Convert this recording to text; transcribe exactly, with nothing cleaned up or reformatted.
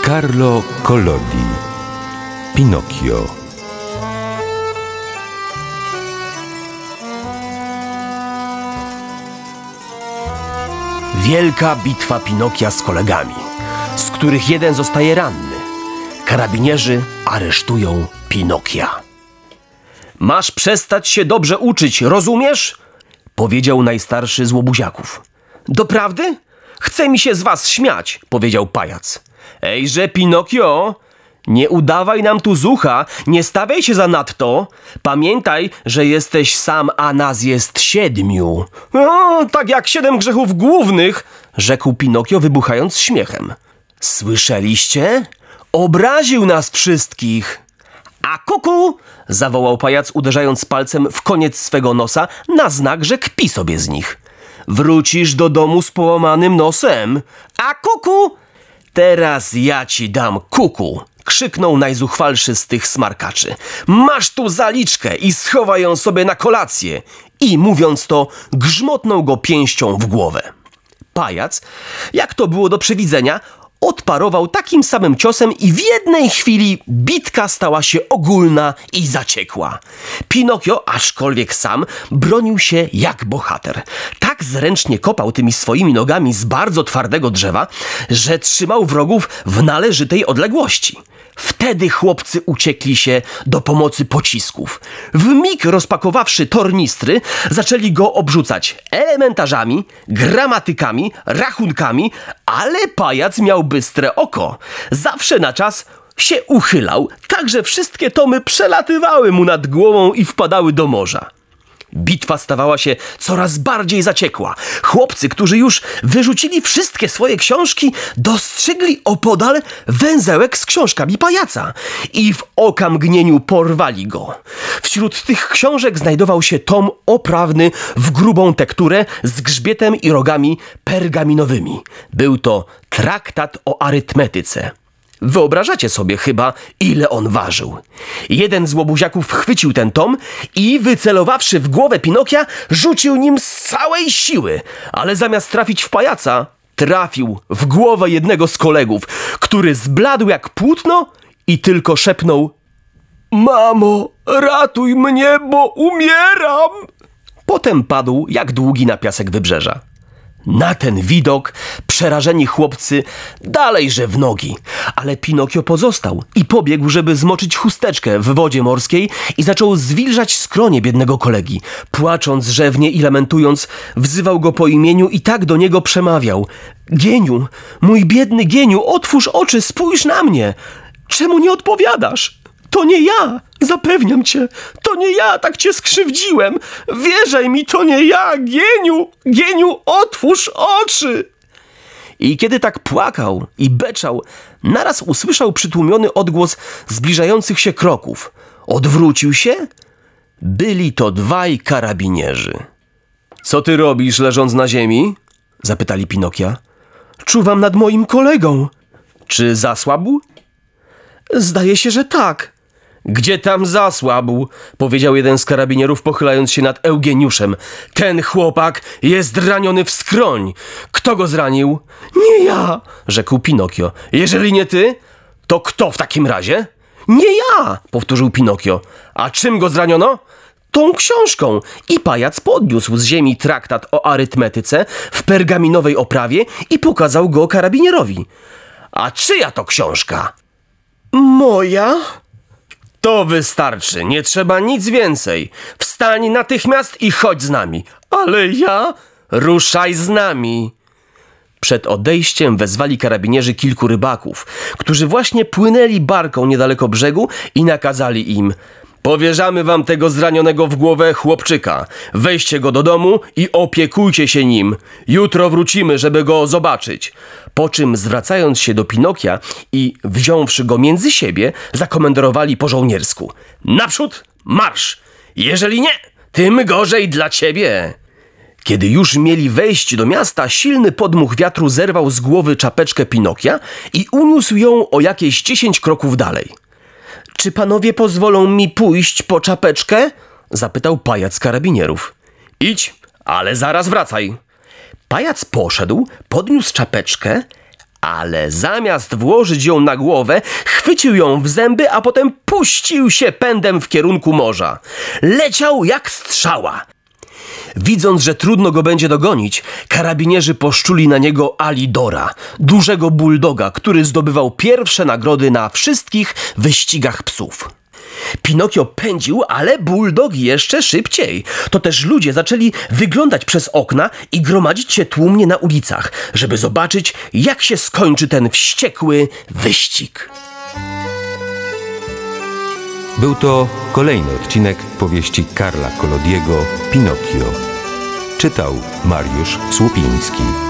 Carlo Collodi. Pinokio. Wielka bitwa Pinokia z kolegami, z których jeden zostaje ranny. Karabinierzy aresztują Pinokia. Masz przestać się dobrze uczyć, rozumiesz? Powiedział najstarszy z łobuziaków. Doprawdy? Chce mi się z was śmiać, powiedział pajac. Ejże, Pinokio, nie udawaj nam tu zucha, nie stawiaj się zanadto. Pamiętaj, że jesteś sam, a nas jest siedmiu. O, tak jak siedem grzechów głównych, rzekł Pinokio, wybuchając śmiechem. Słyszeliście? Obraził nas wszystkich. A kuku! Zawołał pajac, uderzając palcem w koniec swego nosa na znak, że kpi sobie z nich. Wrócisz do domu z połamanym nosem. A kuku! Teraz ja ci dam kuku! Krzyknął najzuchwalszy z tych smarkaczy. Masz tu zaliczkę i schowaj ją sobie na kolację. I mówiąc to, grzmotnął go pięścią w głowę. Pajac, jak to było do przewidzenia, odparował takim samym ciosem i w jednej chwili bitka stała się ogólna i zaciekła. Pinokio, aczkolwiek sam, bronił się jak bohater. Tak zręcznie kopał tymi swoimi nogami z bardzo twardego drzewa, że trzymał wrogów w należytej odległości. Wtedy chłopcy uciekli się do pomocy pocisków. Wmig rozpakowawszy tornistry, zaczęli go obrzucać elementarzami, gramatykami, rachunkami, ale pajac miał bystre oko. Zawsze na czas się uchylał, tak że wszystkie tomy przelatywały mu nad głową i wpadały do morza. Bitwa stawała się coraz bardziej zaciekła. Chłopcy, którzy już wyrzucili wszystkie swoje książki, dostrzegli opodal węzełek z książkami pajaca i w okamgnieniu porwali go. Wśród tych książek znajdował się tom oprawny w grubą tekturę z grzbietem i rogami pergaminowymi. Był to traktat o arytmetyce. Wyobrażacie sobie chyba, ile on ważył. Jeden z łobuziaków chwycił ten tom i wycelowawszy w głowę Pinokia, rzucił nim z całej siły, ale zamiast trafić w pajaca, trafił w głowę jednego z kolegów, który zbladł jak płótno i tylko szepnął: Mamo, ratuj mnie, bo umieram! Potem padł jak długi na piasek wybrzeża. Na ten widok przerażeni chłopcy dalejże w nogi, ale Pinokio pozostał i pobiegł, żeby zmoczyć chusteczkę w wodzie morskiej i zaczął zwilżać skronie biednego kolegi. Płacząc rzewnie i lamentując, wzywał go po imieniu i tak do niego przemawiał: Gieniu, mój biedny Gieniu, otwórz oczy, spójrz na mnie. Czemu nie odpowiadasz? To nie ja, zapewniam cię, to nie ja tak cię skrzywdziłem. Wierzaj mi, to nie ja, Gieniu, Gieniu, otwórz oczy. I kiedy tak płakał i beczał, naraz usłyszał przytłumiony odgłos zbliżających się kroków. Odwrócił się. Byli to dwaj karabinierzy. Co ty robisz, leżąc na ziemi? Zapytali Pinokia. Czuwam nad moim kolegą. Czy zasłabł? Zdaje się, że tak. Gdzie tam zasłabł? Powiedział jeden z karabinierów, pochylając się nad Eugeniuszem. Ten chłopak jest raniony w skroń. Kto go zranił? Nie ja, rzekł Pinokio. Jeżeli nie ty, to kto w takim razie? Nie ja, powtórzył Pinokio. A czym go zraniono? Tą książką. I pajac podniósł z ziemi traktat o arytmetyce w pergaminowej oprawie i pokazał go karabinierowi. A czyja to książka? Moja? To wystarczy, nie trzeba nic więcej. Wstań natychmiast i chodź z nami. Ale ja? Ruszaj z nami. Przed odejściem wezwali karabinierzy kilku rybaków, którzy właśnie płynęli barką niedaleko brzegu i nakazali im: powierzamy wam tego zranionego w głowę chłopczyka. Weźcie go do domu i opiekujcie się nim. Jutro wrócimy, żeby go zobaczyć. Po czym, zwracając się do Pinokia i wziąwszy go między siebie, zakomendowali po żołniersku: naprzód, marsz! Jeżeli nie, tym gorzej dla ciebie. Kiedy już mieli wejść do miasta, silny podmuch wiatru zerwał z głowy czapeczkę Pinokia i uniósł ją o jakieś dziesięć kroków dalej. Czy panowie pozwolą mi pójść po czapeczkę? Zapytał pajac karabinierów. Idź, ale zaraz wracaj. Pajac poszedł, podniósł czapeczkę, Ale zamiast włożyć ją na głowę, chwycił ją w zęby, a potem puścił się pędem w kierunku morza. Leciał jak strzała. Widząc, że trudno go będzie dogonić, karabinierzy poszczuli na niego Alidora, dużego buldoga, który zdobywał pierwsze nagrody na wszystkich wyścigach psów. Pinokio pędził, ale buldog jeszcze szybciej. To też ludzie zaczęli wyglądać przez okna i gromadzić się tłumnie na ulicach, żeby zobaczyć, jak się skończy ten wściekły wyścig. Był to kolejny odcinek powieści Karla Collodiego Pinokio. Czytał Mariusz Słupiński.